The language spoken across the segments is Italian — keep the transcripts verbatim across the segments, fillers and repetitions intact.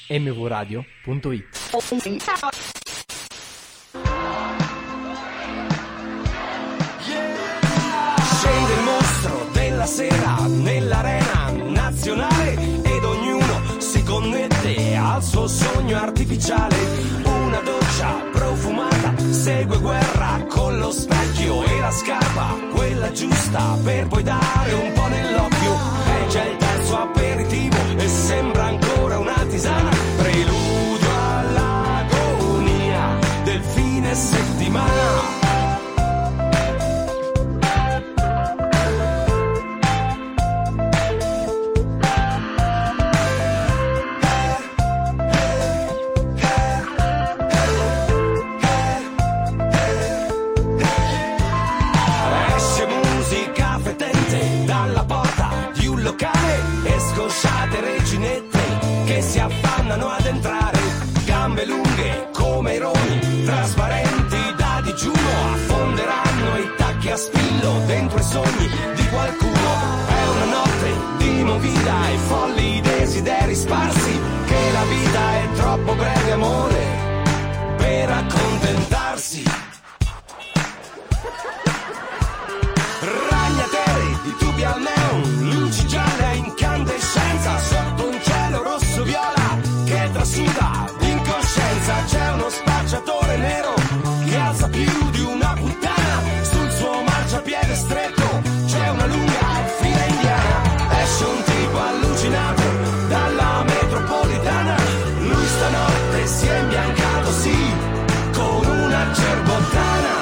m v radio punto it. Scende il mostro della sera nell'arena nazionale ed ognuno si connette al suo sogno artificiale. Una doccia profumata segue guerra con lo specchio e la scarpa, quella giusta per poi dare un po' nell'occhio. E c'è il terzo aperitivo e sembra ancora una tisana, preludio all'agonia del fine settimana. Scosciate reginette che si affannano ad entrare, gambe lunghe come i roni, trasparenti da digiuno, affonderanno i tacchi a spillo dentro i sogni di qualcuno. È una notte di movida e folli desideri sparsi, che la vita è troppo breve, amore, per accontentarsi. Ragnateli di tubi al neon, luci gialle a incandescenza sotto un cielo rosso viola che trasuda d'incoscienza. C'è uno spacciatore nero che alza più di una puttana sul suo marciapiede stretto. C'è una lunga fila indiana, esce un tipo allucinato dalla metropolitana. Lui stanotte si è imbiancato, sì, con una cerbottana.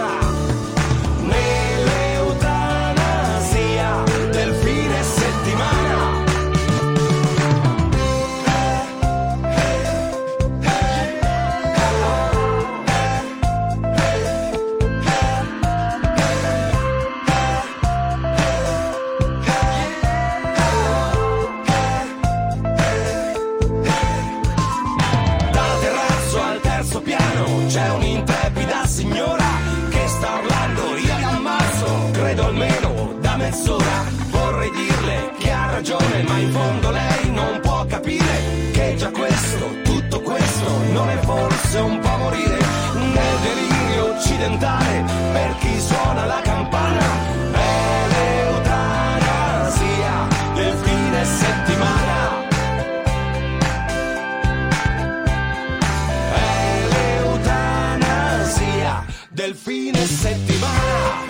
C'è un'intrepida signora che sta urlando, io li ammazzo, credo almeno da mezz'ora. Vorrei dirle che ha ragione, ma in fondo lei non può capire che già questo, tutto questo, non è forse un po' morire nel delirio occidentale per chi suona la campana. È l'eutanasia del fine settimana. Del fine settimana.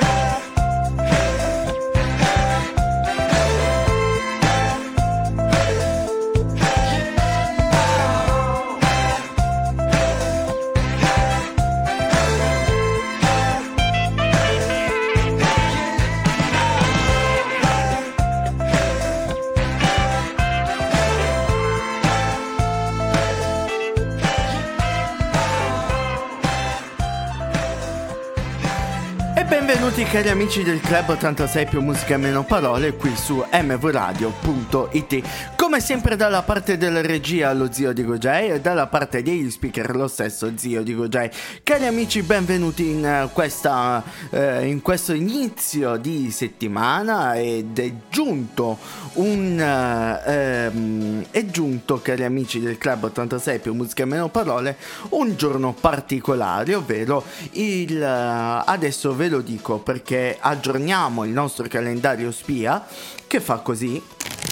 Benvenuti cari amici del Club ottantasei più musica meno parole qui su m v radio punto it. Come sempre dalla parte della regia lo zio di Gojay e dalla parte degli speaker lo stesso zio di Gojay. Cari amici, benvenuti in, uh, questa, uh, in questo inizio di settimana ed è giunto un uh, um, è giunto cari amici del Club ottantasei più musica meno parole un giorno particolare, ovvero il uh, adesso ve lo dico perché aggiorniamo il nostro calendario spia che fa così.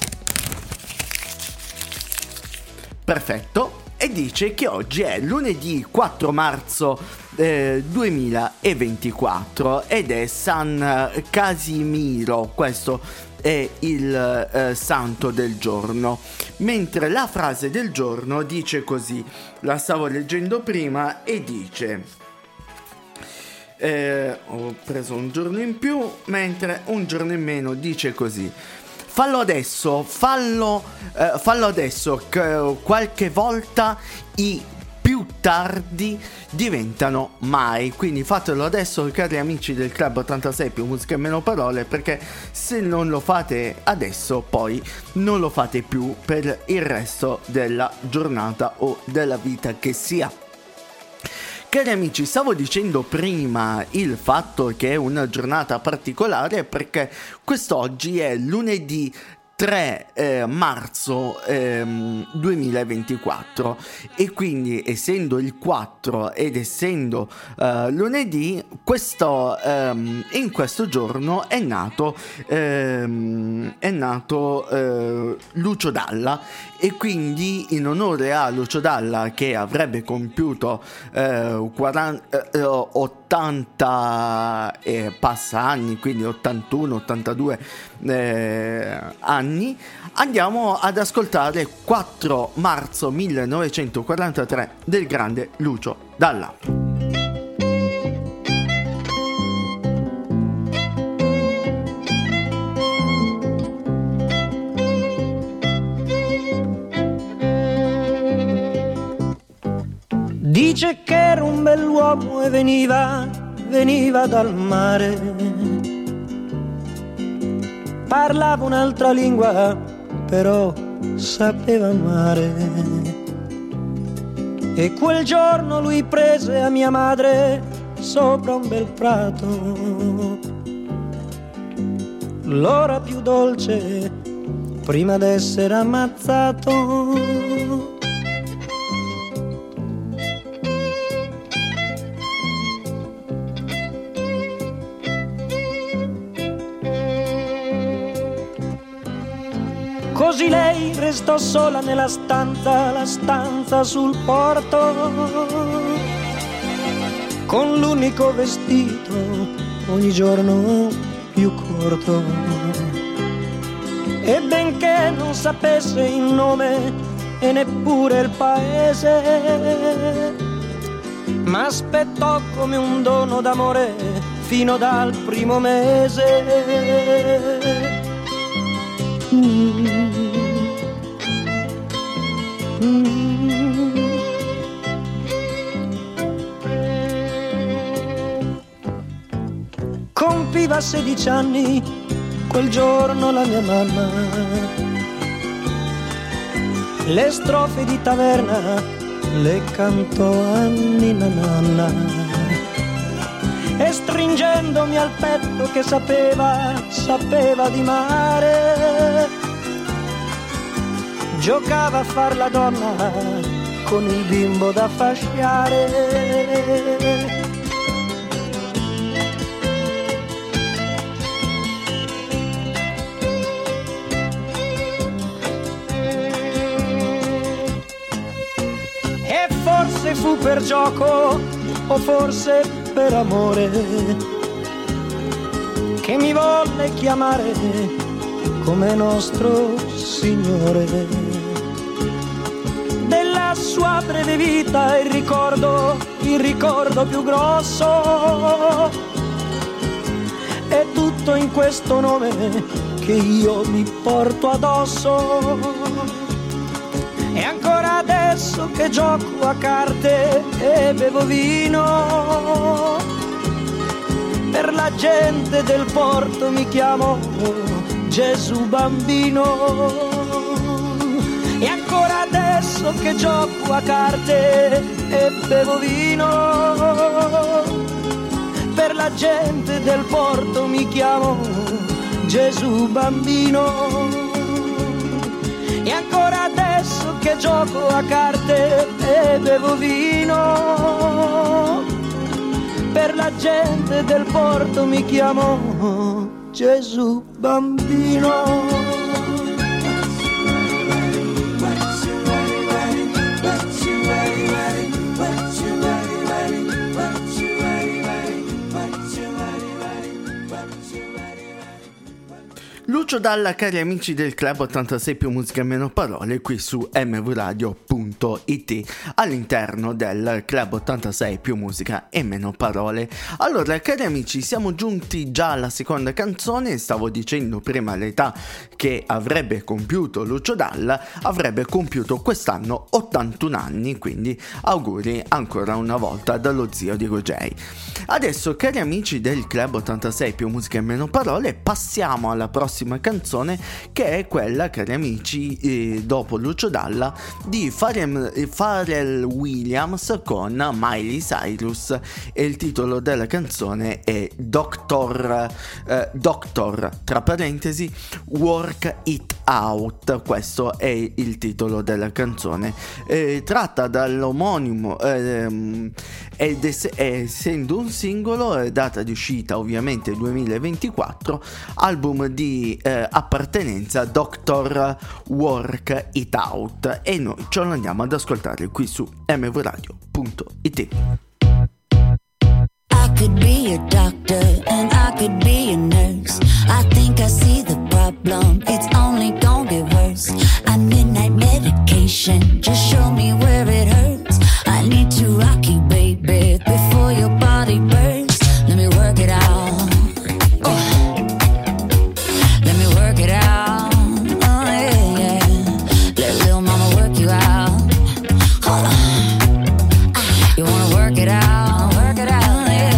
Perfetto, e dice che oggi è lunedì quattro marzo eh, duemilaventiquattro ed è San Casimiro, questo è il eh, santo del giorno, mentre la frase del giorno dice così, la stavo leggendo prima e dice eh, ho preso un giorno in più, mentre un giorno in meno dice così: fallo adesso, fallo, eh, fallo adesso, che qualche volta i più tardi diventano mai. Quindi fatelo adesso, cari amici del Club ottantasei più musica e meno parole, perché se non lo fate adesso poi non lo fate più per il resto della giornata o della vita che sia. Cari amici, stavo dicendo prima il fatto che è una giornata particolare perché quest'oggi è lunedì tre eh, marzo ehm, duemilaventiquattro, e quindi essendo il quattro ed essendo eh, lunedì, questo, ehm, in questo giorno è nato ehm, è nato eh, Lucio Dalla, e quindi in onore a Lucio Dalla, che avrebbe compiuto eh, quaranta, eh, ottanta e passa anni, quindi ottantuno ottantadue eh, anni, andiamo ad ascoltare quattro marzo millenovecentoquarantatré del grande Lucio Dalla. Dice che era un bell'uomo e veniva, veniva dal mare. Parlava un'altra lingua, però sapeva amare. E quel giorno lui prese a mia madre sopra un bel prato l'ora più dolce prima d'essere ammazzato. Così lei restò sola nella stanza, la stanza sul porto, con l'unico vestito ogni giorno più corto. E benché non sapesse il nome e neppure il paese, ma aspettò come un dono d'amore fino dal primo mese. Mm. Mm. Compiva sedici anni quel giorno la mia mamma. Le strofe di taverna le cantò a Ninna Nanna, e stringendomi al petto che sapeva, sapeva di mare, giocava a far la donna con il bimbo da fasciare. E forse fu per gioco o forse per amore che mi volle chiamare come nostro Signore. Della sua breve vita il ricordo, il ricordo più grosso è tutto in questo nome che io mi porto addosso. E ancora adesso che gioco a carte e bevo vino, per la gente del porto mi chiamo Gesù Bambino. E ancora adesso che gioco a carte e bevo vino, per la gente del porto mi chiamo Gesù Bambino. E ancora adesso che gioco a carte e bevo vino, per la gente del porto mi chiamo Gesù Bambino. Lucio Dalla, cari amici del Club ottantasei più musica meno parole, qui su m v radio punto i t, all'interno del Club ottantasei più musica e meno parole. Allora, cari amici, siamo giunti già alla seconda canzone. Stavo dicendo prima l'età che avrebbe compiuto Lucio Dalla. Avrebbe compiuto quest'anno ottantuno anni, quindi auguri ancora una volta dallo zio di Rogei. Adesso, cari amici del Club ottantasei più musica e meno parole, passiamo alla prossima canzone, che è quella, cari amici, eh, dopo Lucio Dalla, di Pharrell, Pharrell Williams con Miley Cyrus, e il titolo della canzone è Doctor, eh, Doctor, tra parentesi, Work It Out, questo è il titolo della canzone, eh, tratta dall'omonimo ehm, ed es- essendo un singolo, eh, data di uscita ovviamente duemilaventiquattro, album di eh, appartenenza doctor Work It Out, e noi ce lo andiamo ad ascoltare qui su m v radio punto i t. I could be a doctor and I could be a nurse. I think I see the problem, it's only gonna get worse. I midnight medication, just show me where it hurts. I need to rock you, baby, before your body bursts. Let me work it out. Oh. Let me work it out. Oh yeah, yeah. Let little mama work you out. Hold on. Ah. You wanna work it out? Work it out.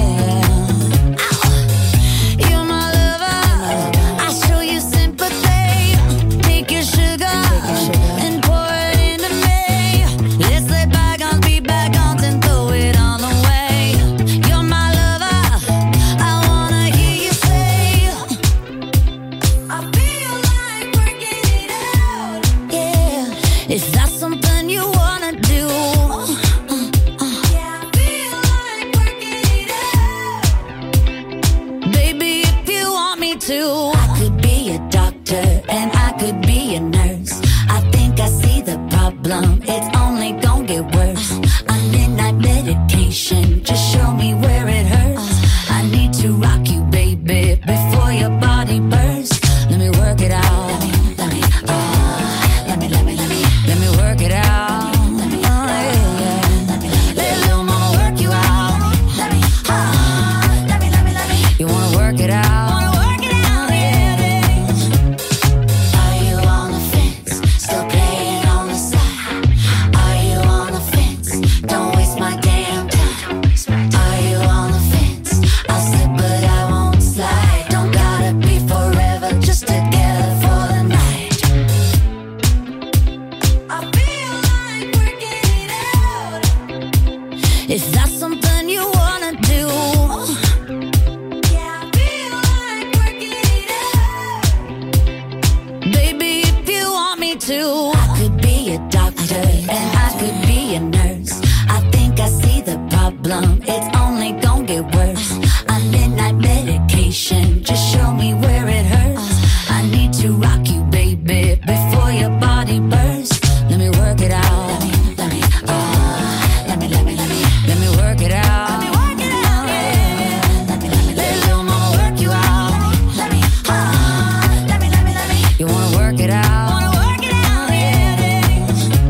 It's only gonna get worse. I midnight medication, just show me where it hurts. I need to rock you, baby, before your body bursts. Let me work it out. Let me, uh, let me, let me, let me, let me work it out. Let me, oh, yeah, yeah. Let little mama work you out. Let me, uh, let me, let me, let me. You wanna work it out? Is that something you wanna do? Yeah, I feel like working it out. Baby, if you want me to, I could be a doctor and I could be a nurse. I think I see the problem, it's only gonna get worse. I midnight medication, just show me where it hurts. I need to rock you, baby, before your body bursts. Let me work it out. Let me, let me, uh, let me, let me, let me. Let me work it out. Let me work it out. Yeah. Let me, let me, let little mama work you out. Let me, uh, let me, let me, let me. You wanna work it out? Wanna work it out? Yeah.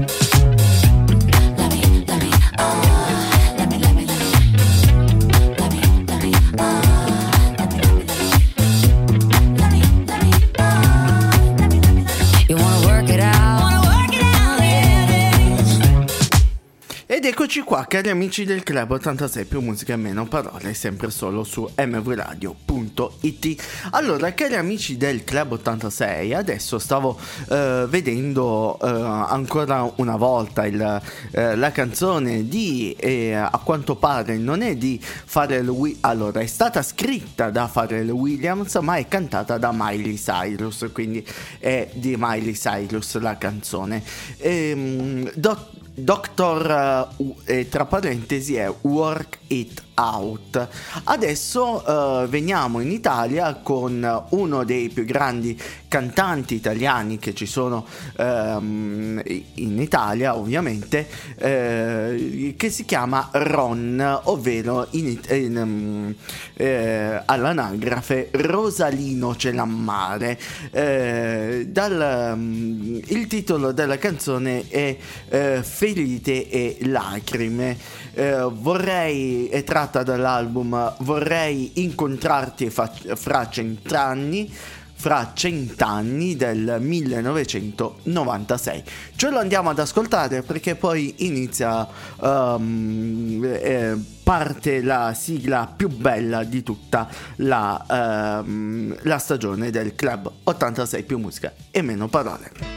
Let me, let me, uh, let me, let me, let me. Let me, let me, uh, let me, let me, let me. Let me, let me, uh, let me, let me, let me. You wanna work it out? Wanna work it out? Yeah. Ed eccoci qua, cari amici del Club ottantasei, più musica e meno parole, sempre solo su m v radio punto i t. Allora, cari amici del Club ottantasei, adesso stavo uh, vedendo uh, ancora una volta il, uh, la canzone di, eh, a quanto pare non è di Pharrell Williams, allora è stata scritta da Pharrell Williams ma è cantata da Miley Cyrus, quindi è di Miley Cyrus la canzone. Ehm, do- Doctor uh, eh, tra parentesi è Work It Out. Adesso uh, veniamo in Italia con uno dei più grandi cantanti italiani che ci sono um, in Italia, ovviamente, uh, che si chiama Ron, ovvero in, in, um, eh, all'anagrafe Rosalino Celammare. Uh, dal, um, il titolo della canzone è uh, Ferite e lacrime. Uh, vorrei è tratta dall'album Vorrei incontrarti fa- fra cent'anni fra cent'anni del millenovecentonovantasei. Ce lo andiamo ad ascoltare perché poi inizia um, eh, parte la sigla più bella di tutta la, um, la stagione del Club ottantasei, più musica e meno parole.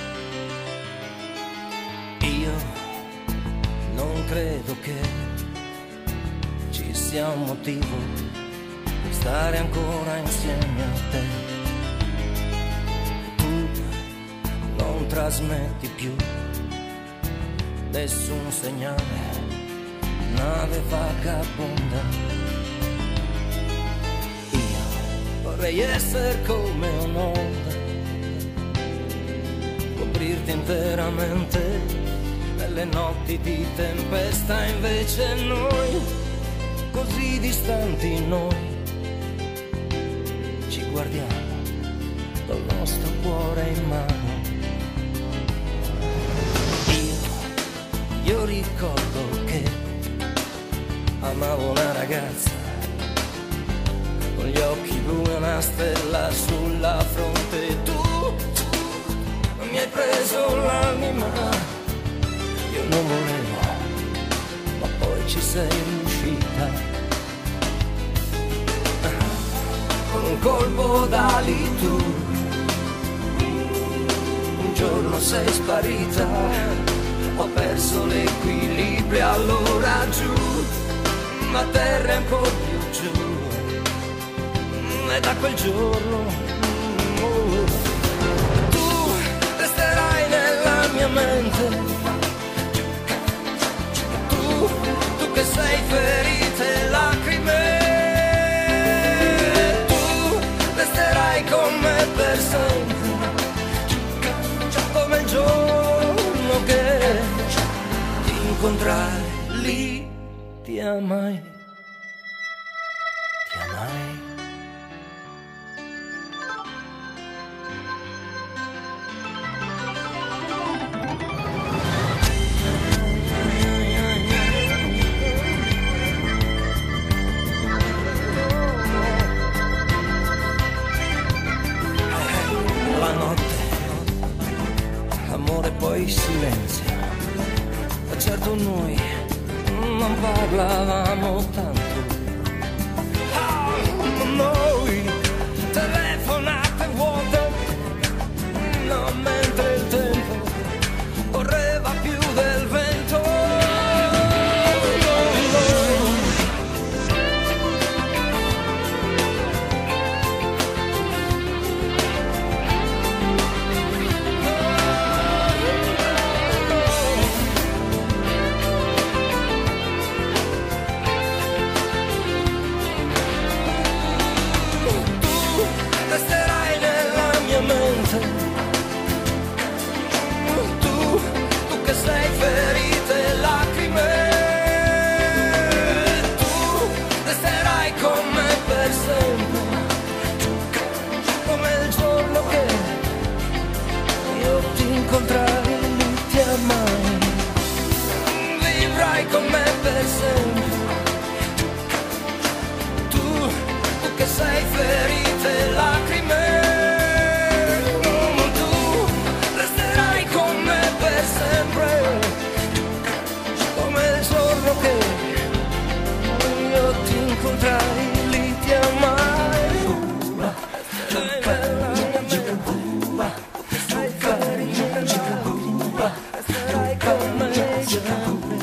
Credo che ci sia un motivo per stare ancora insieme a te. Tu non trasmetti più nessun segnale, nave vagabonda. Io vorrei essere come un'onda, coprirti interamente nelle notti di tempesta. Invece noi, così distanti noi, ci guardiamo col nostro cuore in mano. Io ricordo che amavo una ragazza con gli occhi blu e una stella sulla fronte. Tu, tu mi hai preso l'anima, io non volevo, ma poi ci sei riuscita. Con un colpo d'ali tu, un giorno sei sparita. Ho perso l'equilibrio allora giù, ma terra è ancora più giù. E da quel giorno oh, tu resterai nella mia mente. Tu, tu che sei ferite lacrime, tu resterai con me per sempre, come il giorno che ti incontrai lì. Ti amai, ti amai. La notte, l'amore poi silenzio. E certo noi non parlavamo tanto. Oh, noi telefonate vuote, no, mentre il tempo correva più del vento. Tu, tu che sei ferite lacrime, tu resterai con me per sempre, come il giorno che io ti incontrai, ti amai. Vivrai con me per sempre. Tu, tu che sei ferite lacrime, sempre, come il giorno che io ti incontrai, lì ti amai. Stai ferita, stai con me sempre,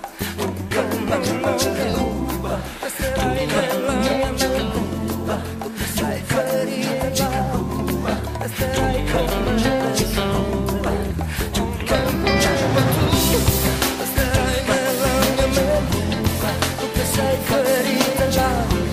stai nella mia mente, stai ferita, stai con me sempre. Sei ferita già.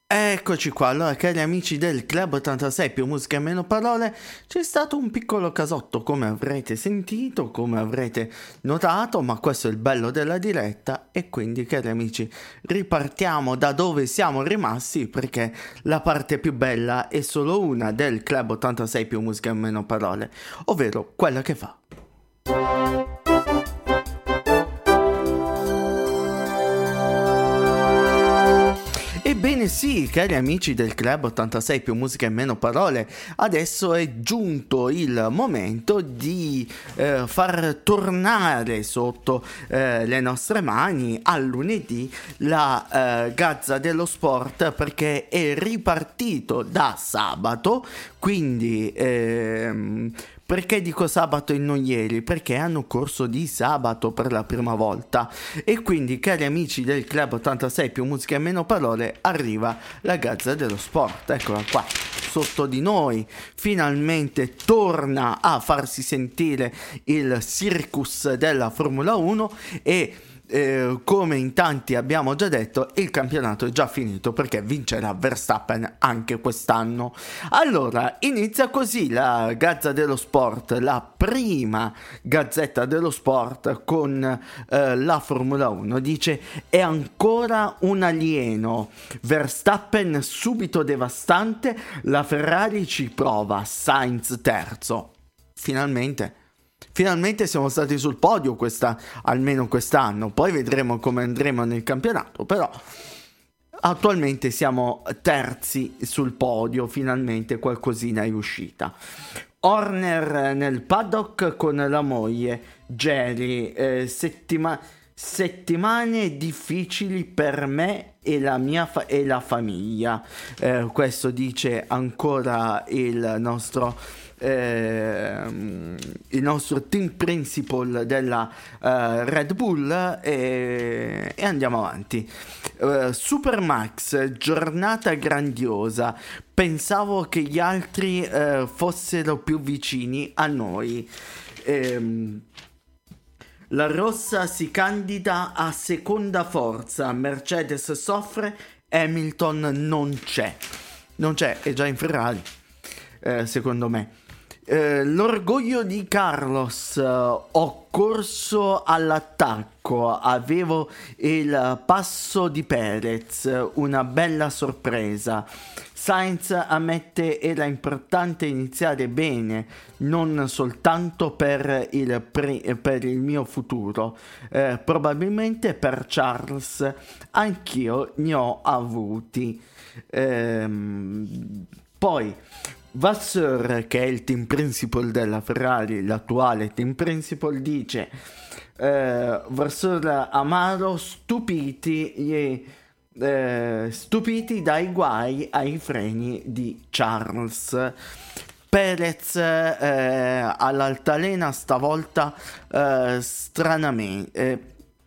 Eccoci qua, allora cari amici del Club ottantasei più musica e meno parole, c'è stato un piccolo casotto come avrete sentito, come avrete notato, ma questo è il bello della diretta e quindi cari amici ripartiamo da dove siamo rimasti perché la parte più bella è solo una del Club ottantasei più musica e meno parole, ovvero quella che fa. Ebbene sì, cari amici del Club ottantasei più musica e meno parole, adesso è giunto il momento di eh, far tornare sotto eh, le nostre mani a lunedì la eh, Gazza dello Sport perché è ripartito da sabato, quindi... Ehm, Perché dico sabato e non ieri? Perché hanno corso di sabato per la prima volta e quindi cari amici del Club ottantasei più musica e meno parole arriva la Gazza dello Sport, eccola qua sotto di noi, finalmente torna a farsi sentire il circus della Formula uno e Eh, come in tanti abbiamo già detto, il campionato è già finito perché vincerà Verstappen anche quest'anno. Allora inizia così la Gazza dello Sport, la prima gazzetta dello sport con eh, la Formula uno. Dice: è ancora un alieno, Verstappen subito devastante, la Ferrari ci prova, Sainz terzo. Finalmente Finalmente siamo stati sul podio questa, almeno quest'anno, poi vedremo come andremo nel campionato, però attualmente siamo terzi sul podio, finalmente qualcosina è uscita. Horner nel paddock con la moglie, Jerry, eh, settima- settimane difficili per me e la mia fa- e la famiglia, eh, questo dice ancora il nostro... Eh, il nostro team principal della uh, Red Bull e, e andiamo avanti. uh, Supermax, giornata grandiosa, pensavo che gli altri uh, fossero più vicini a noi. ehm La rossa si candida a seconda forza, Mercedes soffre, Hamilton non c'è non c'è, è già in Ferrari, eh, secondo me. Eh, l'orgoglio di Carlos, ho corso all'attacco, avevo il passo di Perez, una bella sorpresa. Sainz ammette era importante iniziare bene, non soltanto per il, pre- per il mio futuro, eh, probabilmente per Charles, anch'io ne ho avuti. Ehm, poi Vasseur, che è il team principal della Ferrari, l'attuale team principal, dice eh, Vasseur Amaro stupiti, eh, eh, stupiti dai guai ai freni di Charles. Perez eh, all'altalena stavolta eh, stranamente eh,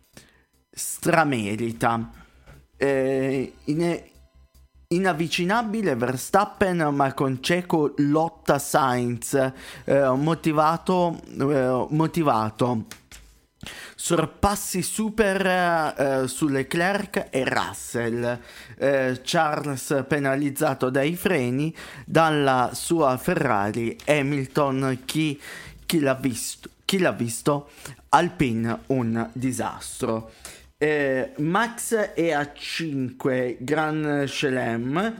stramerita. Eh, in, Inavvicinabile Verstappen, ma con cieco lotta Sainz, eh, motivato, eh, motivato. Sorpassi super eh, su Leclerc e Russell. Eh, Charles penalizzato dai freni dalla sua Ferrari. Hamilton, chi, chi l'ha visto, chi l'ha visto, Alpine un disastro. Eh, Max è a cinque, Gran Chelem,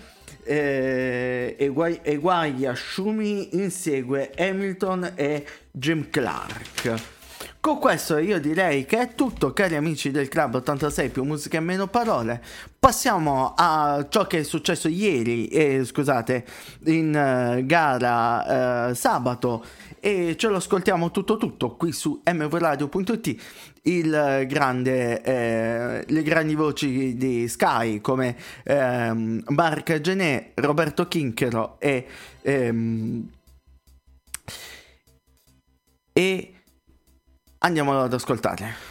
eh, e, guai, e guai a Schumi, insegue Hamilton e Jim Clark. Con questo io direi che è tutto, cari amici del Club ottantasei più musica e meno parole. Passiamo a ciò che è successo ieri, eh, scusate, in uh, gara uh, sabato, e ce lo ascoltiamo tutto tutto qui su m v radio punto i t. Il grande, eh, le grandi voci di Sky come ehm, Marc Gené, Roberto Chinchero e ehm, e andiamo ad ascoltare.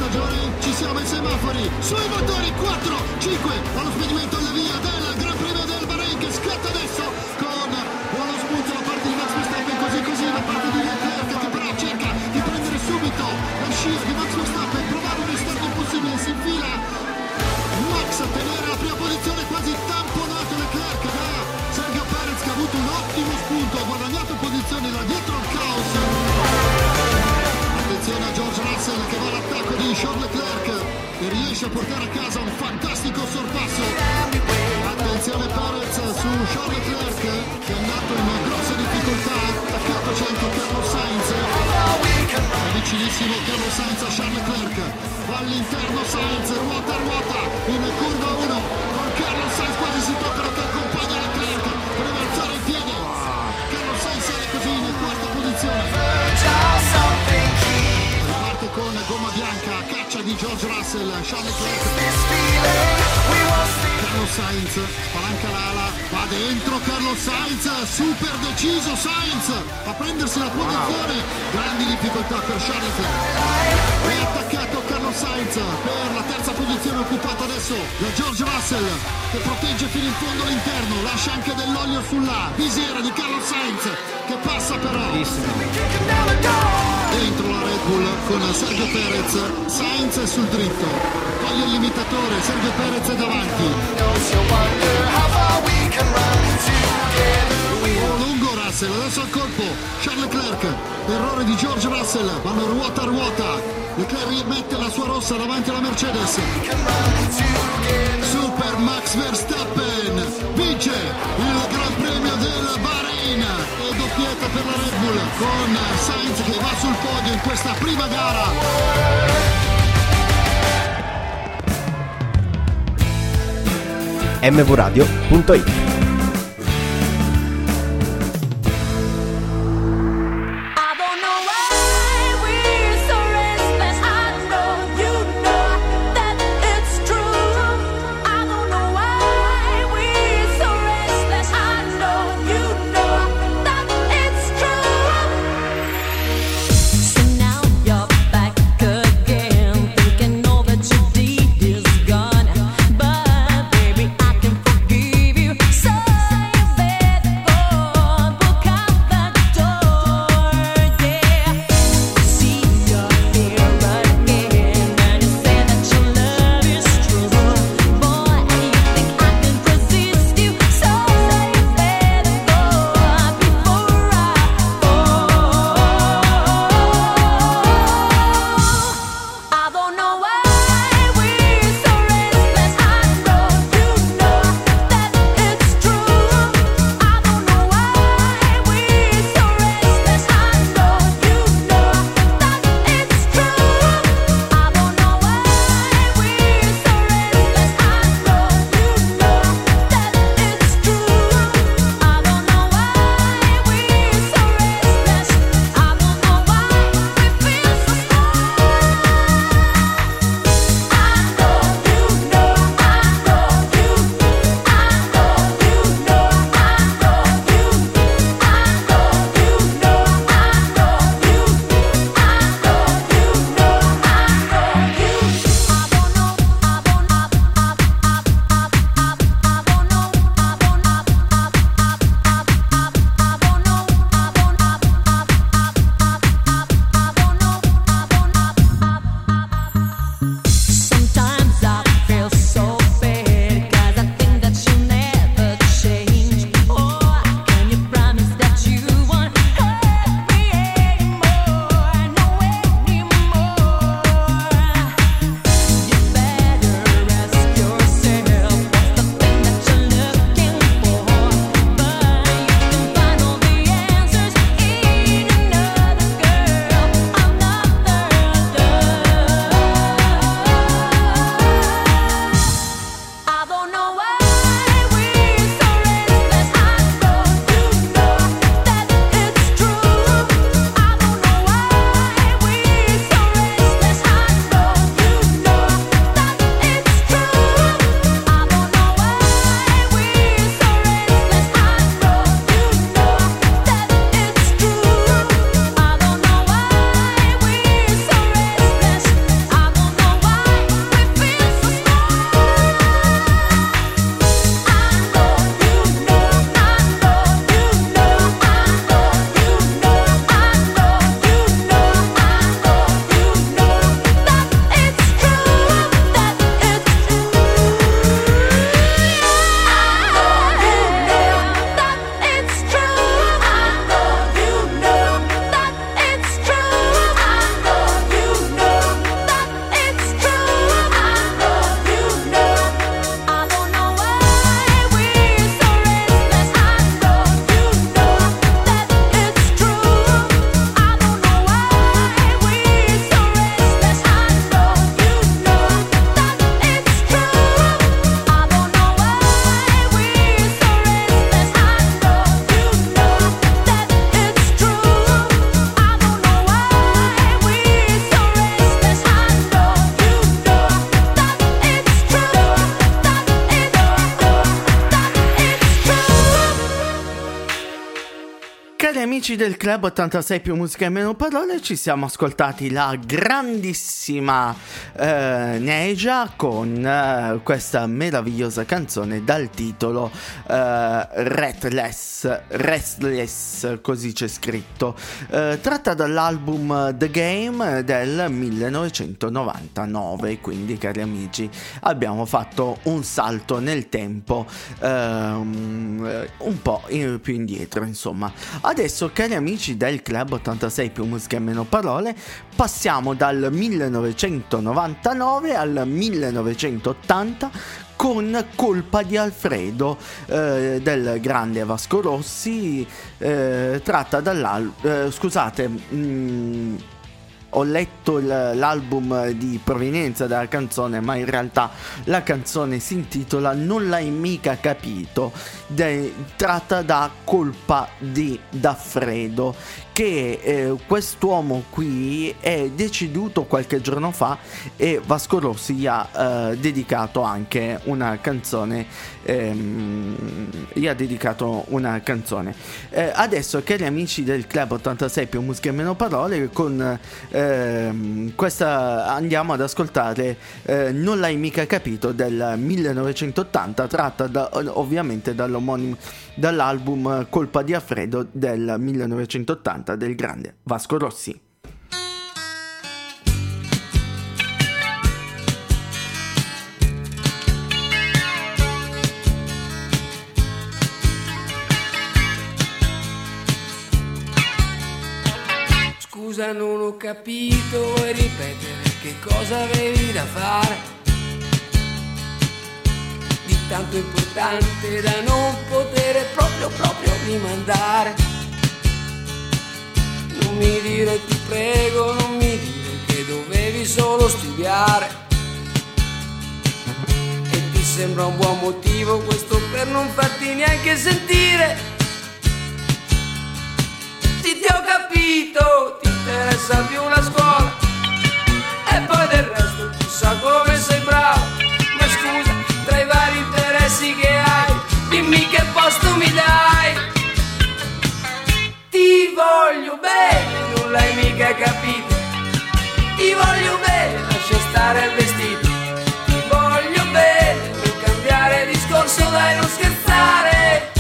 Sui motori, quattro, cinque, allo spegnimento alla via del Gran Premio del spunto, ha guadagnato posizioni da dietro al caos. Attenzione a George Russell che va all'attacco di Charles Leclerc e riesce a portare a casa un fantastico sorpasso. Attenzione Perez su Charles Leclerc che è andato in grosse difficoltà, attaccato c'è anche Carlos Sainz. È vicinissimo Carlos Sainz a Charles Leclerc, va all'interno Sainz, ruota a ruota in curva uno con Carlos Sainz, quasi si toccano che accompagna Leclerc per alzare il piede. Carlos Sainz sale così in quarta posizione. Riparte con gomma bianca a caccia di George Russell, Charles Leclerc. Carlos Sainz spalanca l'ala, va dentro Carlos Sainz, super deciso Sainz a prendersi la posizione, grandi difficoltà per Charles Leclerc. È attaccato Carlos Sainz per la terza posizione occupata adesso da George Russell che protegge fino in fondo l'interno, lascia anche dell'olio sulla visiera di Carlos Sainz che passa però dentro la Red Bull con Sergio Perez. Sainz è sul dritto, toglie il limitatore, Sergio Perez è davanti. Oh, lungo Russell, adesso al colpo Charles Leclerc, errore di George Russell, vanno ruota a ruota, Leclerc mette la sua rossa davanti alla Mercedes. Super Max Verstappen vince il Gran Premio del Bahrain e doppietta per la Red Bull con Sainz che va sul podio in questa prima gara. M V radio punto it. So Cari amici del Club ottantasei più musica e meno parole, ci siamo ascoltati la grandissima eh, Neja con eh, questa meravigliosa canzone dal titolo eh, Restless, Restless, così c'è scritto, eh, tratta dall'album The Game del millenovecentonovantanove. Quindi, cari amici, abbiamo fatto un salto nel tempo, ehm, un po' in, più indietro, insomma. Adesso, cari amici del Club ottantasei più musica e meno parole, passiamo dal millenovecentonovantanove al millenovecentottanta con Colpa di Alfredo eh, del grande Vasco Rossi, eh, tratta dall'album, eh, scusate, mh, ho letto l'album di provenienza della canzone, ma in realtà la canzone si intitola Non l'hai mica capito, de, tratta da Colpa di D'Alfredo, che eh, quest'uomo qui è deceduto qualche giorno fa e Vasco Rossi gli ha eh, dedicato anche una canzone, ehm, gli ha dedicato una canzone. Eh, adesso, cari amici del Club ottantasei più musica e meno parole, con ehm, questa andiamo ad ascoltare eh, Non l'hai mica capito del millenovecentottanta, tratta da, ovviamente dall'omonimo, dall'album Colpa di Alfredo del millenovecentottanta del grande Vasco Rossi. Scusa, non ho capito, vuoi ripetere che cosa avevi da fare? Di tanto importante da non poter proprio proprio rimandare. Non mi dire, ti prego, non mi dire che dovevi solo studiare. E ti sembra un buon motivo questo per non farti neanche sentire. Sì, ti ho capito, ti interessa più la scuola e poi del resto chissà come sei bravo. Ma scusa, tra i vari interessi che hai, dimmi che posto mi dai. Ti voglio bene, non l'hai mica capito. Ti voglio bene, lascia stare il vestito. Ti voglio bene, non cambiare discorso, dai, non scherzare.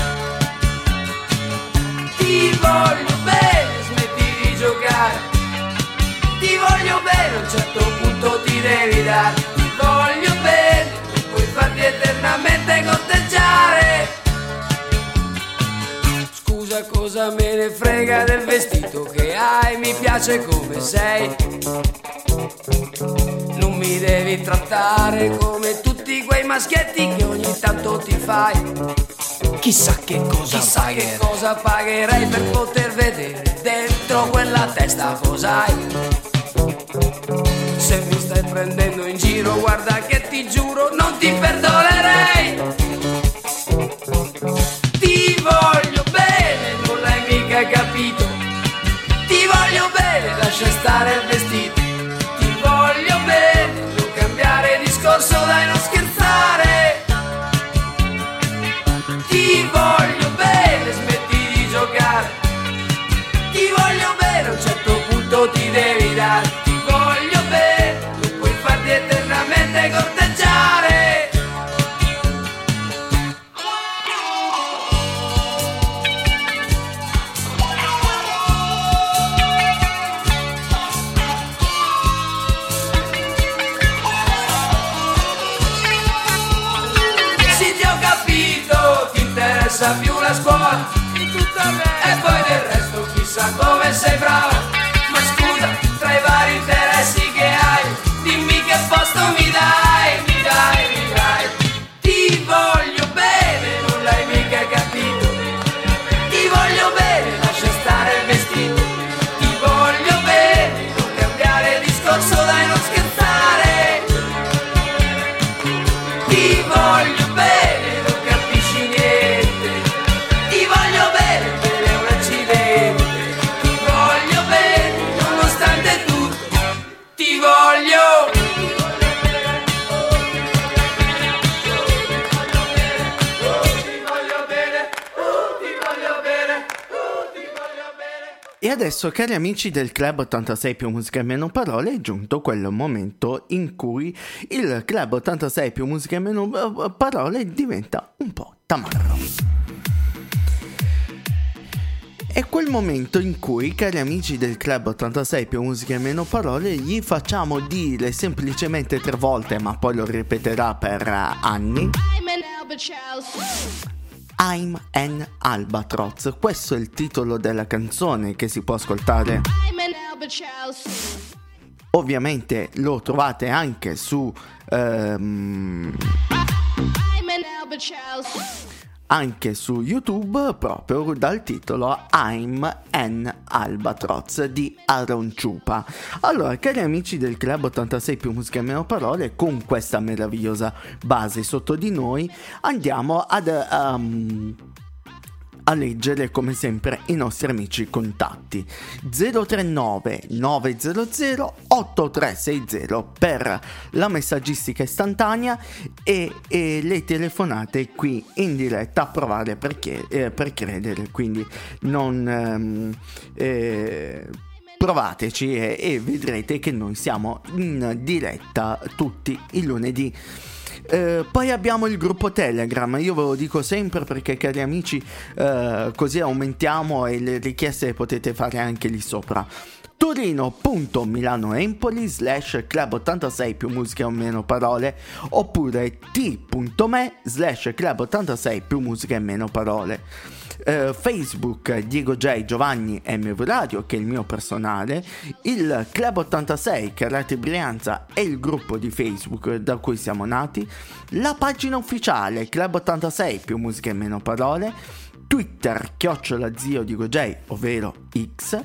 Ti voglio bene, smetti di giocare. Ti voglio bene, a un certo punto ti devi dare. Ti voglio bene, non puoi farti eternamente corteggiare. Scusa, cosa me ne frega del vestito che hai, mi piace come sei. Non mi devi trattare come tutti quei maschietti che ogni tanto ti fai. Chissà che cosa Chissà pagherei. che cosa pagherei per poter vedere dentro quella testa cos'hai. Se mi stai prendendo in giro, guarda che ti giuro non ti perdonerei. Ti voglio bene, non l'hai mica capito. Ti voglio bene, lascia stare il vestito. Ti voglio bene, non cambiare discorso, dai, non scherzare. Ti voglio bene, smetti di giocare. Ti voglio bene, a un certo punto ti devi dare. Ti voglio bene, non puoi farti eternamente corteggiare. Più la scuola e poi del resto chissà come sei bravo. Ma scusa, tra i vari interessi che hai, dimmi che posto mi dai, mi dai, mi dai. Ti voglio bene, non l'hai mica capito. Ti voglio bene, lascia stare il vestito. Ti voglio bene, non cambiare discorso, dai, non scherzare. Ti voglio bene, non capisci niente. Ti voglio bene, per un accidente. Ti voglio bene, nonostante E adesso, cari amici del Club ottantasei più musica e meno parole, è giunto quel momento in cui il Club ottantasei più musica e meno parole diventa un po' tamarro. È quel momento in cui, cari amici del Club ottantasei più musica e meno parole, gli facciamo dire semplicemente tre volte, ma poi lo ripeterà per anni: I'm an Albatross. Questo è il titolo della canzone che si può ascoltare. Ovviamente lo trovate anche su um, anche su YouTube, proprio dal titolo I'm an Albatross di Aaron Ciupa. Allora, cari amici del Club ottantasei più musica e meno parole, con questa meravigliosa base sotto di noi andiamo ad um, a leggere come sempre i nostri amici contatti. Zero tre nove nove zero zero otto tre sei zero per la messaggistica istantanea e, e le telefonate qui in diretta a provare per, chied- eh, per credere, quindi non ehm, eh, provateci e, e vedrete che noi siamo in diretta tutti i lunedì. Eh, poi abbiamo il gruppo Telegram, io ve lo dico sempre perché, cari amici, eh, così aumentiamo e le richieste le potete fare anche lì sopra. Torino.milanoempoli slash club ottantasei più musica o meno parole, oppure t.me slash club ottantasei più musica e meno parole. Uh, Facebook Diego J Giovanni M V Radio, che è il mio personale, il Club ottantasei Karate Brianza è il gruppo di Facebook da cui siamo nati, la pagina ufficiale Club ottantasei più musica e meno parole, Twitter chiocciola zio Diego J, ovvero X,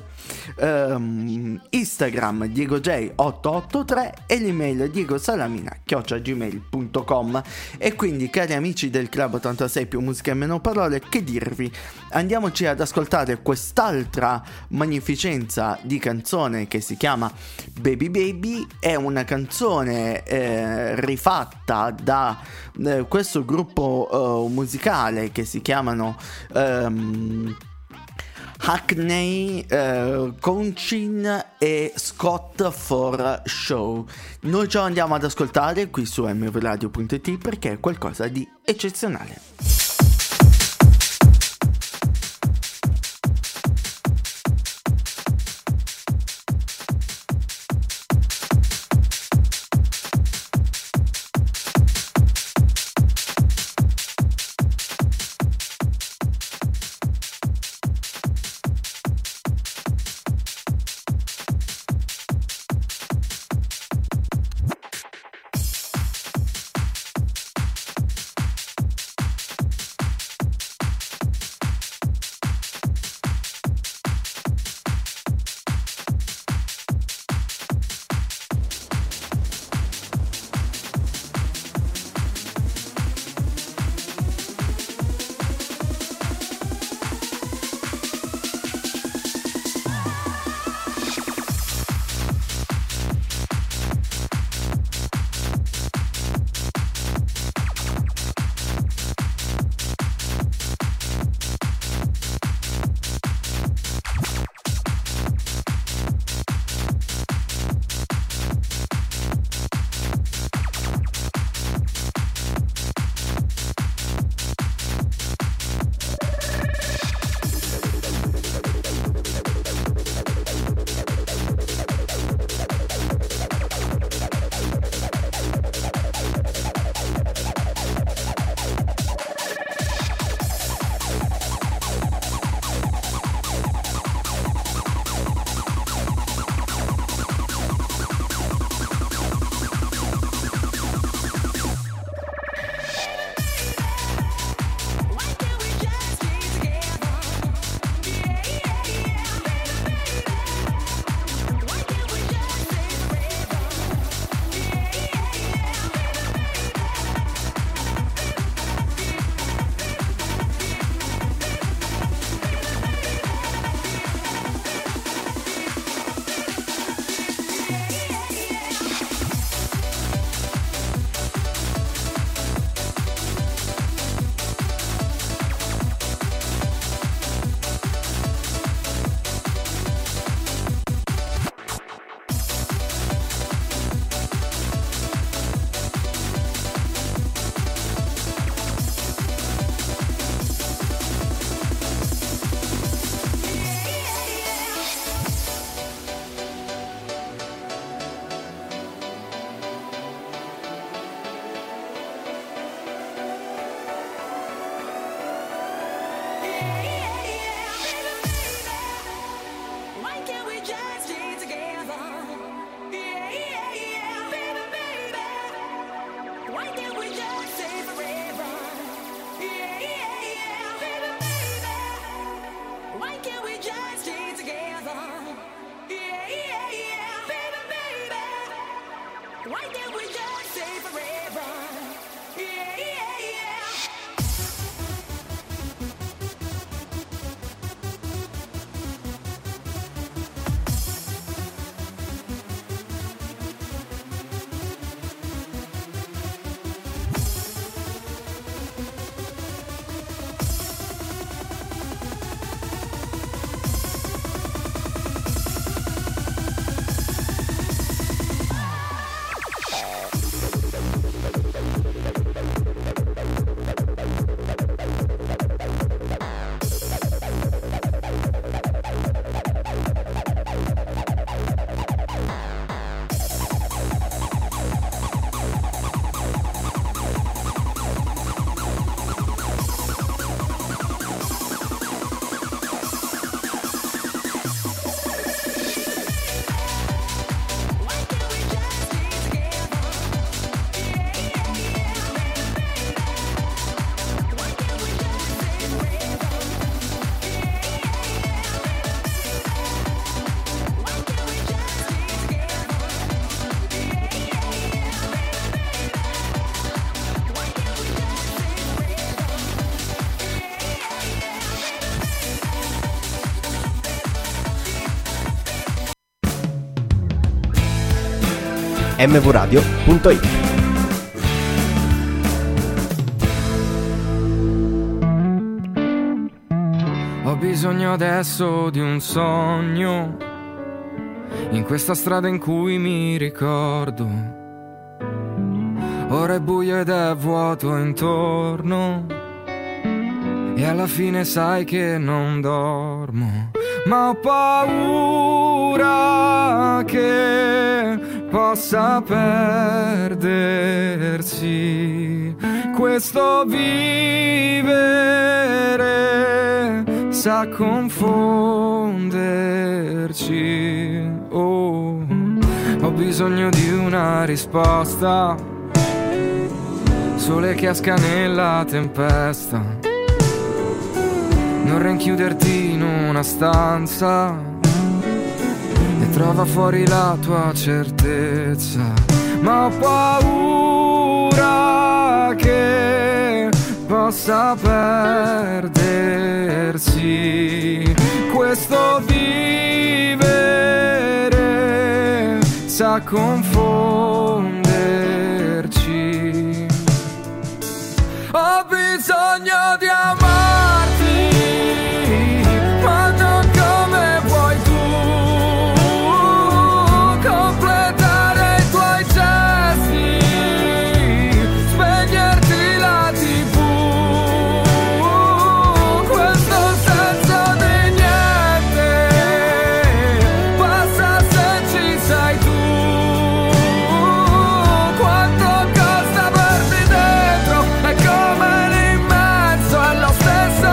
um, Instagram Diego J otto otto tre e l'email Diego Salamina chiocciola gmail punto com. E quindi, cari amici del Club ottantasei più musica e meno parole, che dirvi? Andiamoci ad ascoltare quest'altra magnificenza di canzone che si chiama Baby Baby. È una canzone eh, rifatta da eh, questo gruppo eh, musicale che si chiamano Um, Hackney, uh, Conchin e Scott for Show. Noi ce lo andiamo ad ascoltare qui su m v radio punto i t perché è qualcosa di eccezionale. M V radio punto it. Ho bisogno adesso di un sogno, in questa strada in cui mi ricordo. Ora è buio ed è vuoto intorno, e alla fine sai che non dormo. Ma ho paura che possa perdersi questo vivere, sa confonderci. Oh, ho bisogno di una risposta, sole che esca nella tempesta, non rinchiuderti in una stanza e trova fuori la tua certezza. Ma ho paura che possa perdersi questo vivere, sa confonderci. Ho bisogno di amarti, ma non come vuoi tu, completare i tuoi gesti, spegnerti la tivù, questo senso di niente passa se ci sei tu. Quanto costa averti dentro, è come l'immenso, è lo stesso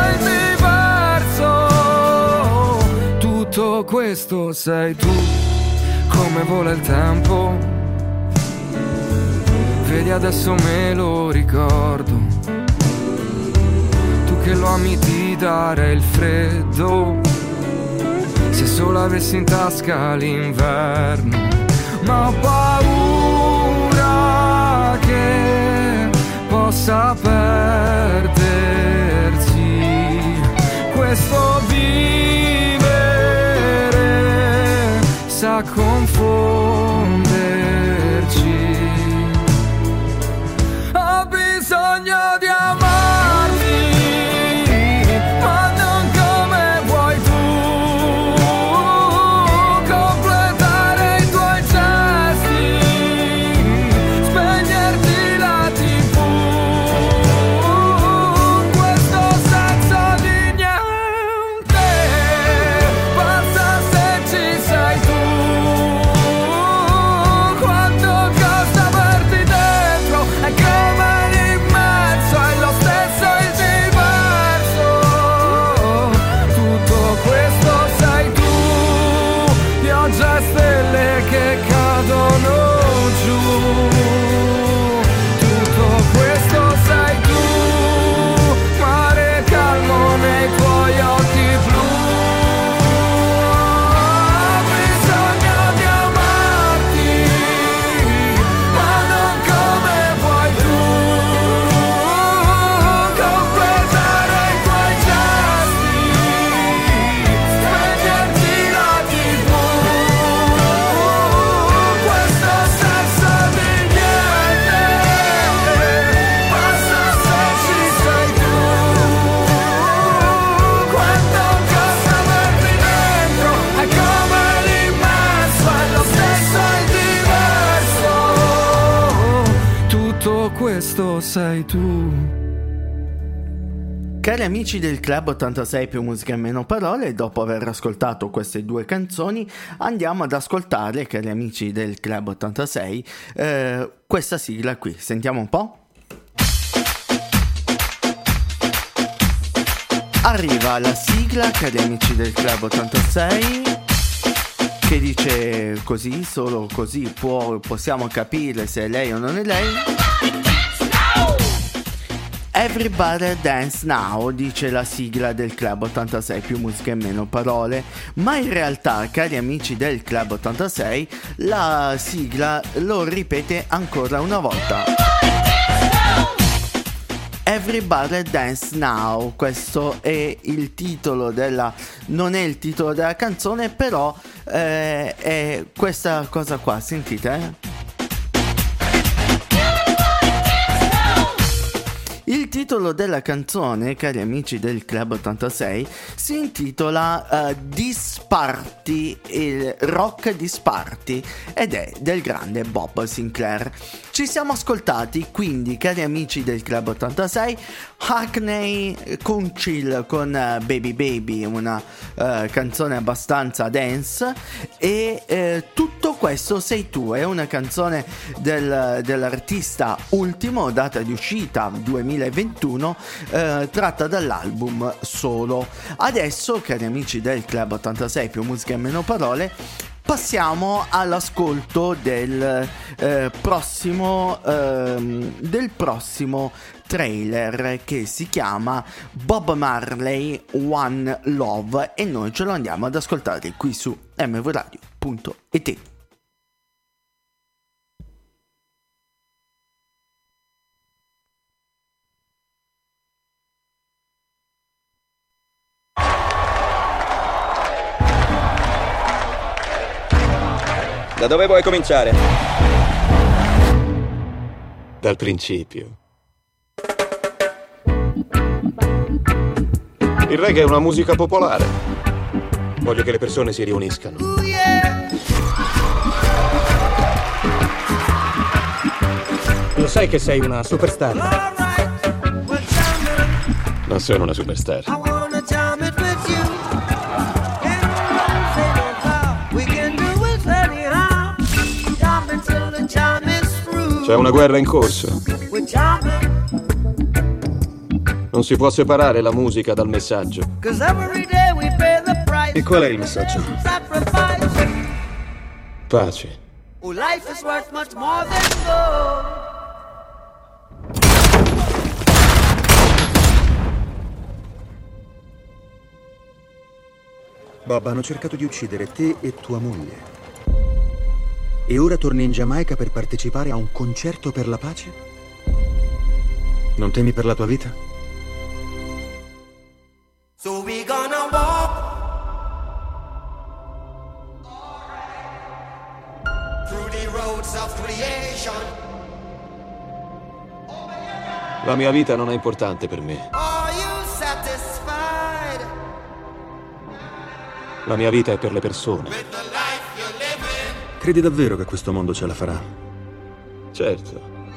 il diverso. Tutto questo sei tu, come vola il tempo, vedi adesso me lo ricordo. Tu che lo ami ti dare il freddo, se solo avessi in tasca l'inverno. Ma ho paura che possa perdersi questo vivere, sa confonderci. Ho bisogno di amarti, ma non come vuoi tu, completare i tuoi gesti, spegnerti la tivù, questo senso di niente passa se ci sei tu. sei tu. Cari amici del Club ottantasei più musica e meno parole, dopo aver ascoltato queste due canzoni andiamo ad ascoltare, cari amici del Club ottantasei, eh, questa sigla qui. Sentiamo un po'. Arriva la sigla, cari amici del Club ottantasei, che dice così, solo così può, possiamo capire se è lei o non è lei. Everybody Dance Now, dice la sigla del Club ottantasei più musica e meno parole, ma in realtà, cari amici del Club ottantasei, la sigla lo ripete ancora una volta. Everybody Dance Now, questo è il titolo della, non è il titolo della canzone, però eh, è questa cosa qua, sentite eh? Il titolo della canzone, cari amici del Club ottantasei, si intitola uh, Disparty, il rock Disparty, ed è del grande Bob Sinclair. Ci siamo ascoltati quindi, cari amici del Club ottantasei, Hackney con Chill con uh, Baby Baby, una uh, canzone abbastanza dance, e uh, Tutto questo sei tu, è una canzone del, dell'artista Ultimo, data di uscita duemilaventuno, uh, tratta dall'album Solo. Adesso, cari amici del Club ottantasei più musica e meno parole, passiamo all'ascolto del eh, prossimo ehm, del prossimo trailer, che si chiama Bob Marley One Love, e noi ce lo andiamo ad ascoltare qui su m v radio punto i t. Da dove vuoi cominciare? Dal principio. Il reggae è una musica popolare. Voglio che le persone si riuniscano. Lo sai che sei una superstar? Non sono una superstar. C'è una guerra in corso. Non si può separare la musica dal messaggio. E qual è il messaggio? Pace. Bob, hanno cercato di uccidere te e tua moglie. E ora torni in Giamaica per partecipare a un concerto per la pace? Non temi per la tua vita? So we gonna walk through the roads of creation. La mia vita non è importante per me. Are you satisfied? La mia vita è per le persone. With the life you're living? Credi davvero che questo mondo ce la farà? Certo.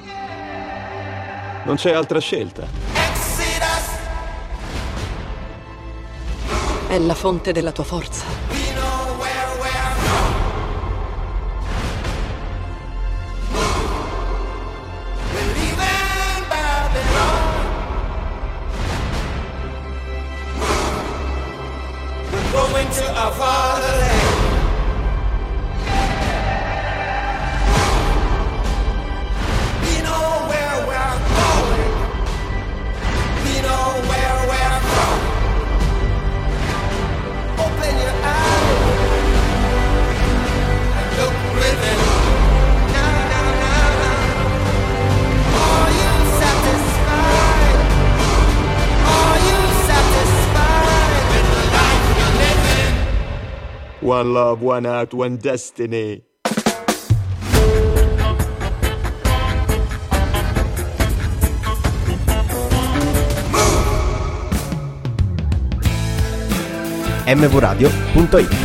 Non c'è altra scelta. Exodus. È la fonte della tua forza. We know where we're from. We live in Babylon. We're going to our fatherland. We know where we're going. We know where we're from. Open your eyes and look within. Na, na, na, na. Are you satisfied? Are you satisfied with the life you're living? One love, one heart, one destiny. m v radio punto i t.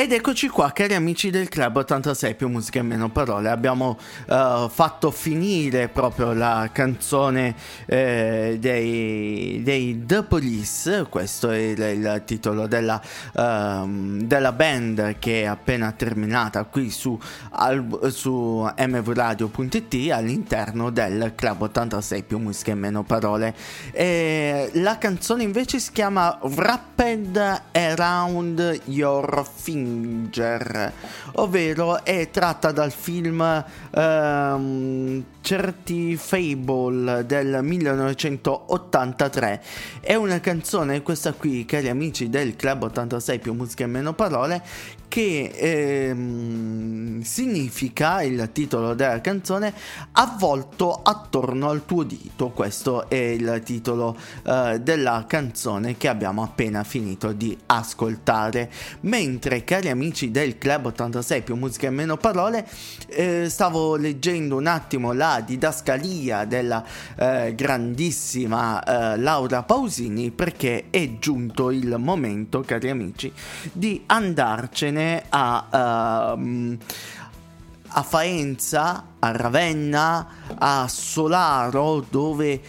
Ed eccoci qua, cari amici del Club ottantasei più musica e meno parole. Abbiamo uh, fatto finire proprio la canzone eh, dei, dei The Police. Questo è il, il titolo della, uh, della band che è appena terminata qui su, al, su m v radio punto i t all'interno del Club ottantasei più musica e meno parole. E la canzone invece si chiama Wrapped Around Your Finger, ovvero è tratta dal film um, Certi Fable del millenovecentottantatré. È una canzone, questa qui, cari amici del Club ottantasei più musica e meno parole, che ehm, significa, il titolo della canzone, avvolto attorno al tuo dito. Questo è il titolo eh, della canzone che abbiamo appena finito di ascoltare. Mentre, cari amici del Club ottantasei più musica e meno parole, eh, stavo leggendo un attimo la didascalia della eh, grandissima eh, Laura Pausini, perché è giunto il momento, cari amici, di andarcene a, uh, a Faenza, a Ravenna, a Solaro, dove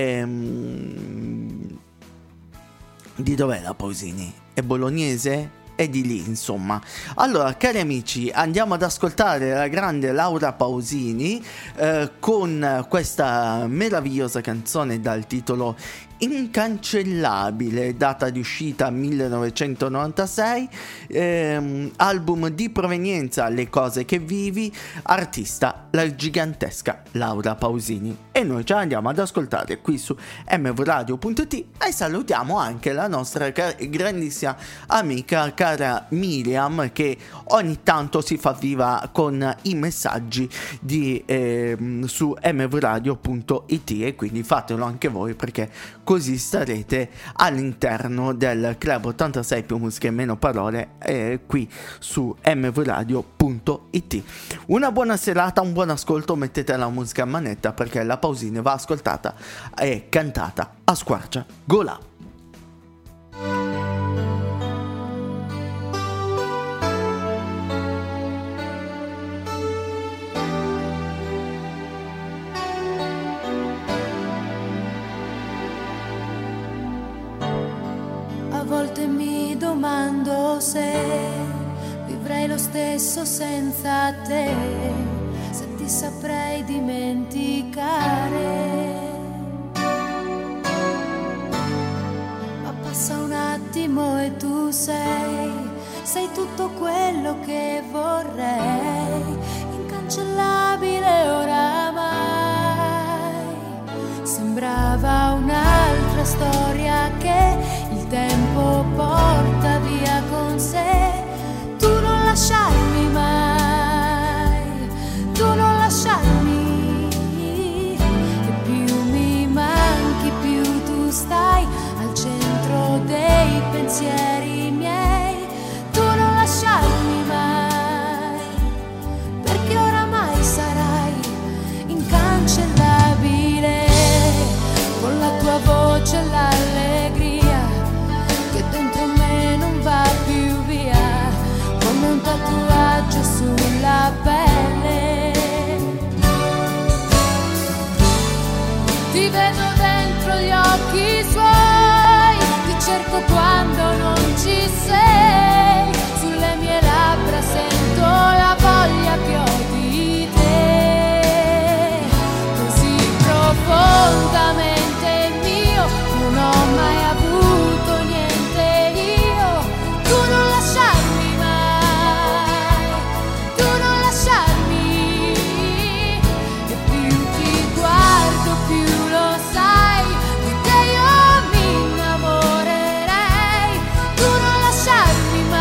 ehm, di dov'è la Pausini? È bolognese? È di lì, insomma. Allora, cari amici, andiamo ad ascoltare la grande Laura Pausini eh, con questa meravigliosa canzone dal titolo Incancellabile, data di uscita millenovecentonovantasei, ehm, album di provenienza Le cose che vivi, artista la gigantesca Laura Pausini. E noi ce l'andiamo ad ascoltare qui su m v radio punto i t e salutiamo anche la nostra car- grandissima amica cara Miriam, che ogni tanto si fa viva con i messaggi di, ehm, su m v radio punto i t, e quindi fatelo anche voi, perché così starete all'interno del Club ottantasei più musica e meno parole eh, qui su m v radio punto i t. Una buona serata, un buon ascolto, mettete la musica a manetta, perché la Pausini va ascoltata e cantata a squarcia gola. A volte mi domando se vivrei lo stesso senza te, se ti saprei dimenticare. Ma passa un attimo e tu sei, sei tutto quello che vorrei, incancellabile oramai. Sembrava un'altra storia che il tempo porta via con sé. Tu non lasciarmi mai, tu non lasciarmi, e più mi manchi più tu stai al centro dei pensieri miei. Tu non lasciarmi mai, perché oramai sarai incancellabile, con la tua voce e l'allegria che dentro me non va più via, come un tatuaggio sulla pelle. Ti vedo dentro gli occhi suoi, ti cerco quando non ci sei, sulle mie labbra sento la voglia che ho di te, così profondamente mio, non ho mai avuto niente io. Tu non lasciarmi mai, tu non lasciarmi, e più ti guardo più lo sai, di te io mi innamorerei. Tu non lasciarmi mai.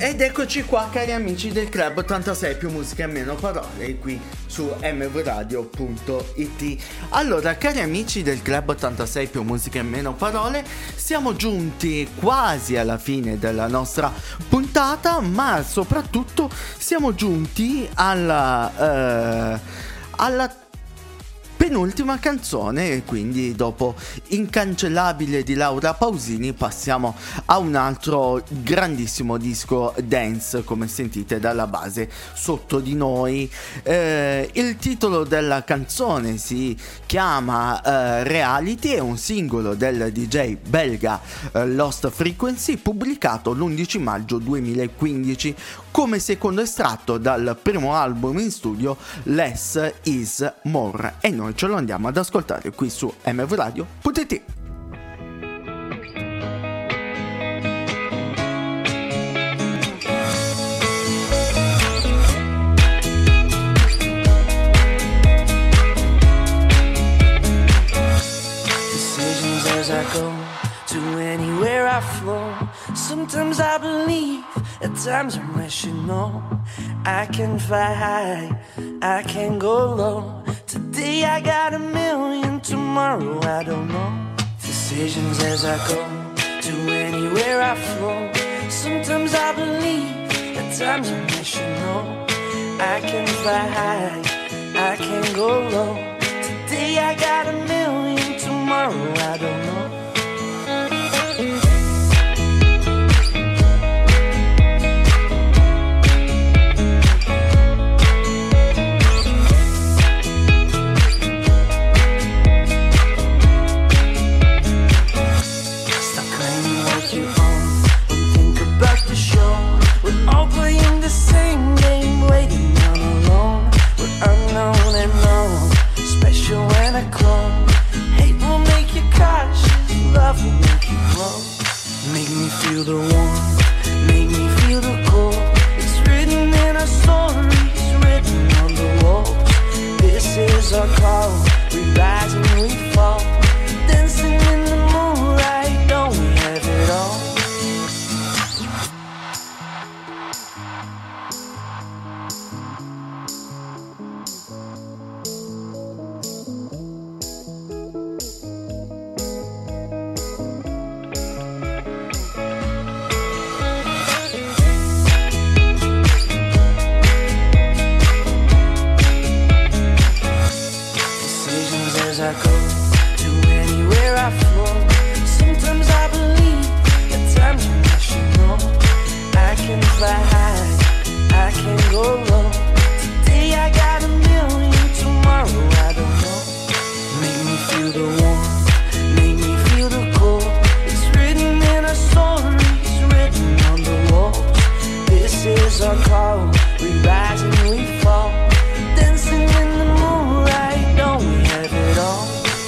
Ed eccoci qua, cari amici del Club ottantasei più musica e meno parole, qui su m v radio punto i t. Allora, cari amici del Club ottantasei più musica e meno parole, siamo giunti quasi alla fine della nostra puntata, ma soprattutto siamo giunti alla eh, alla penultima canzone, e quindi dopo Incancellabile di Laura Pausini passiamo a un altro grandissimo disco dance, come sentite dalla base sotto di noi. Eh, il titolo della canzone si chiama eh, Reality, è un singolo del D J belga eh, Lost Frequency, pubblicato l'undici maggio duemilaquindici come secondo estratto dal primo album in studio Less is More, e noi ce lo andiamo ad ascoltare qui su m v radio punto i t. Decisions as I go to anywhere I flow. Sometimes I believe, at times I'm rational. I can fly high, I can go low. Today I got a million, tomorrow I don't know. Decisions as I go to anywhere I flow. Sometimes I believe, at times I'm rational. I can fly high, I can go low. Today I got a million, tomorrow I don't know. All playing the same game, waiting on alone. We're unknown and known, special and a clone. Hate will make you cautious, love will make you grow. Make me feel the warmth, make me feel the cold. It's written in our stories, written on the walls. This is our call, we rise and we fall. Dancing in the moonlight, don't we have it all? I go to anywhere I flow. Sometimes I believe, at times I'm rational. I can fly high, I can go low. Today I got a million, tomorrow I don't know. Make me feel the warmth, make me feel the cold. It's written in our stories, written on the walls. This is our call, we rise and we fall. Dancing in the moonlight, don't we have it all?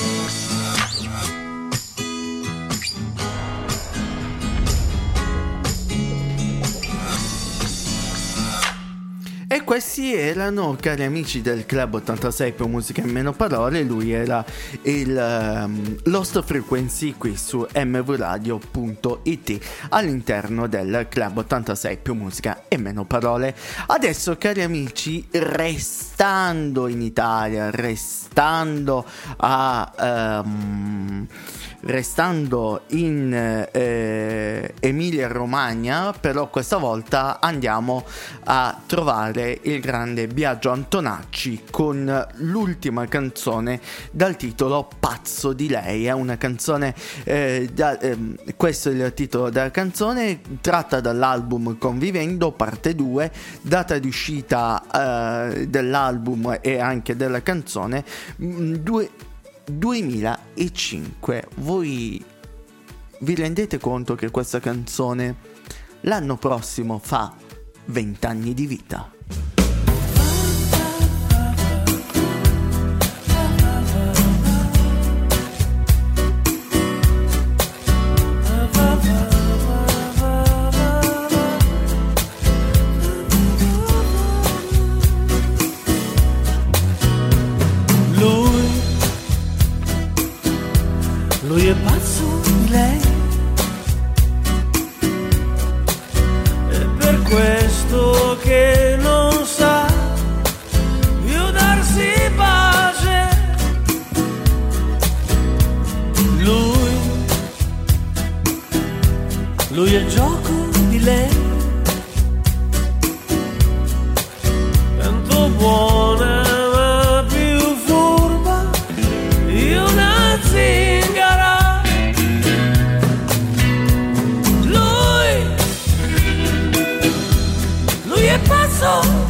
E questi erano, cari amici del Club ottantasei più musica e meno parole. Lui era il um, Lost Frequency qui su m v radio punto i t all'interno del Club ottantasei più musica e meno parole. Adesso, cari amici, restando in Italia, restando a um, restando in eh, Emilia Romagna, però questa volta andiamo a trovare il grande Biagio Antonacci con l'ultima canzone dal titolo Pazzo di lei. È una canzone eh, da, eh, questo è il titolo della canzone, tratta dall'album Convivendo parte due, data di uscita eh, dell'album e anche della canzone due duemilacinque. Voi vi rendete conto che questa canzone l'anno prossimo fa venti anni di vita? Lui è pazzo di lei, e per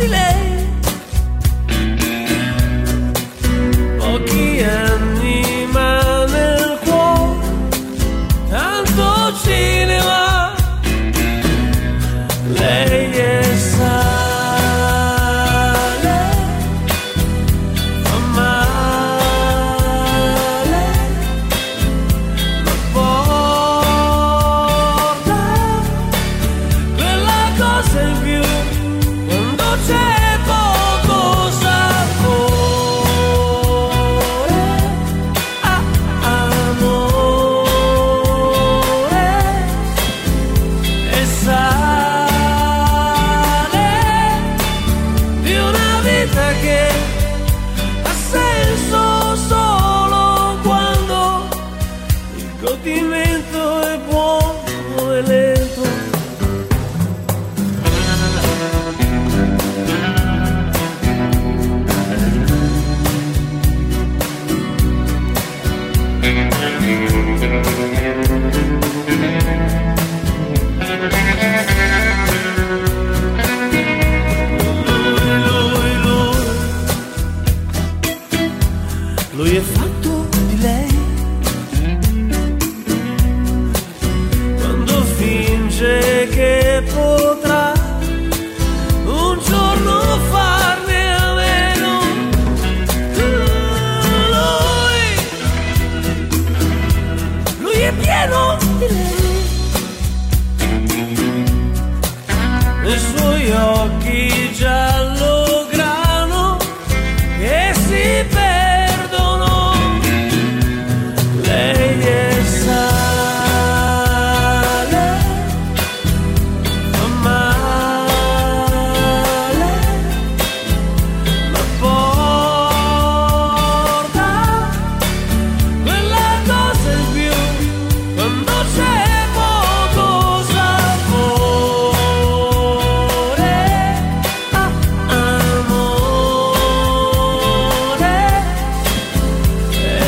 di lei, pochi anni ma nel cuore tanto cinema. Lei è sale, fa male, ma porta quella cosa in più quando c'è poco sapore. Ah, amore e sale di una vita che ha senso solo quando il godimento è buono e lento. Lui, lui, lui è fatto di lei, quando finge che potrà un giorno farne a meno. Lui, lui è pieno di lei, nei suoi occhi giallo grano che si perdono. Lei è sale, fa male, ma porta quella cosa in più quando c'è poco sapore. Ah, amore e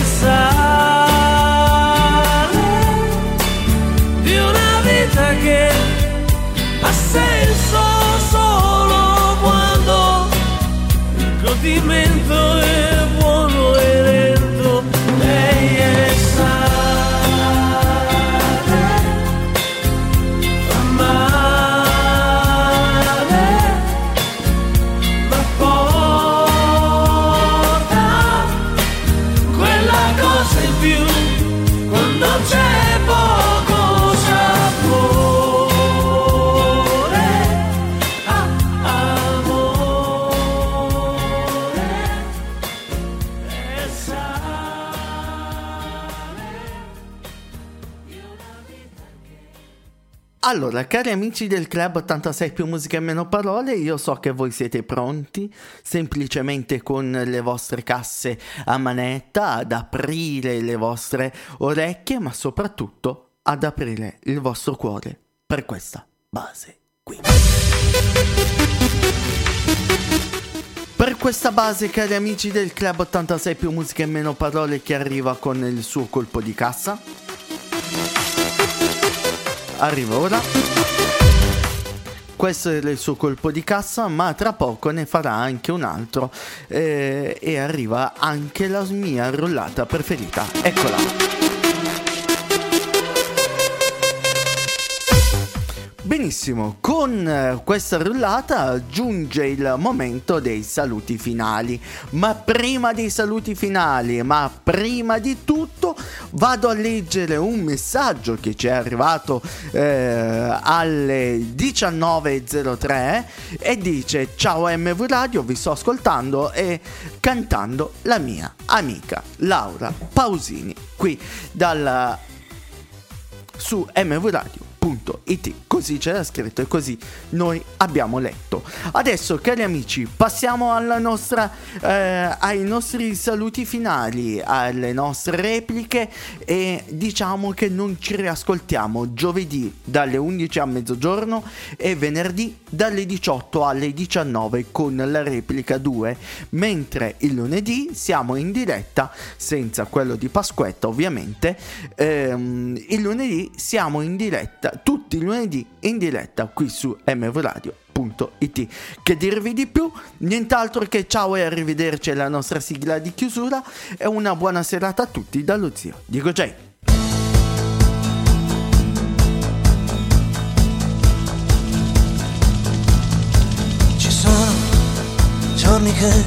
sale di una vita che ha senso solo quando il godimento è buono e lento. Lei è sale, fa male, ma porta quella cosa in più quando c'è poco sapore. Ah, amore e Allora, cari amici del Club ottantasei più musica e meno parole, io so che voi siete pronti, semplicemente con le vostre casse a manetta, ad aprire le vostre orecchie, ma soprattutto ad aprire il vostro cuore per questa base qui. Per questa base, cari amici del Club ottantasei più musica e meno parole, che arriva con il suo colpo di cassa. Arriva ora. Questo era il suo colpo di cassa, ma tra poco ne farà anche un altro eh, e arriva anche la mia rullata preferita. Eccola. Benissimo, con questa rullata giunge il momento dei saluti finali, ma prima dei saluti finali, ma prima di tutto vado a leggere un messaggio che ci è arrivato eh, alle diciannove e zero tre e dice: ciao M V Radio, vi sto ascoltando e cantando la mia amica Laura Pausini qui dalla su M V Radio punto it. Così c'era scritto e così noi abbiamo letto. Adesso, cari amici, passiamo alla nostra eh, ai nostri saluti finali, alle nostre repliche, e diciamo che non ci riascoltiamo giovedì dalle undici a mezzogiorno e venerdì dalle diciotto alle diciannove con la replica due, mentre il lunedì siamo in diretta senza quello di Pasquetta ovviamente. ehm, il lunedì siamo in diretta tutti i lunedì in diretta qui su m v radio punto i t. Che dirvi di più? Nient'altro che ciao e arrivederci alla nostra sigla di chiusura e una buona serata a tutti dallo zio Diego J. Ci sono giorni che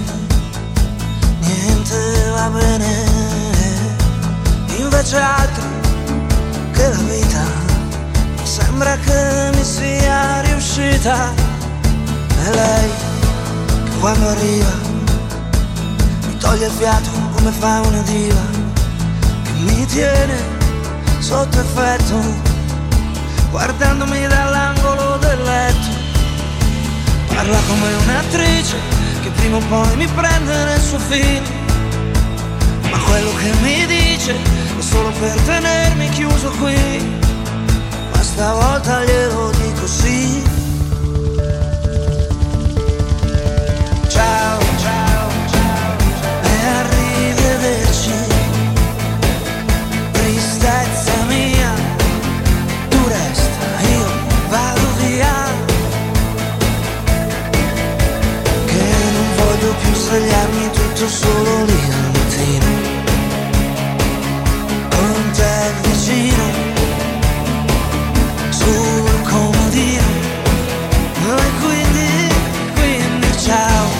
niente va bene, invece altri che la vita sembra che mi sia riuscita. E lei che quando arriva mi toglie il fiato come fa una diva, che mi tiene sotto effetto guardandomi dall'angolo del letto. Parla come un'attrice che prima o poi mi prende nel suo film, ma quello che mi dice è solo per tenermi chiuso qui. Ma stavolta glielo dico sì. Ciao, ciao, ciao, e arrivederci. Tristezza mia, tu resta, io vado via. Che non voglio più svegliarmi tutto solo lì al mattino, con te vicino, sul comodino. E quindi, quindi ciao.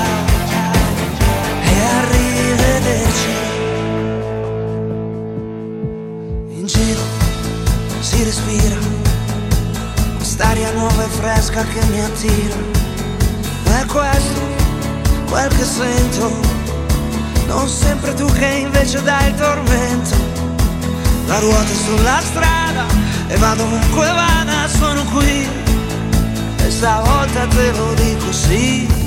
Si respira quest'aria nuova e fresca che mi attira. È questo quel che sento, non sempre tu che invece dai il tormento. La ruota sulla strada e vado ovunque vada, sono qui. E stavolta te lo dico sì.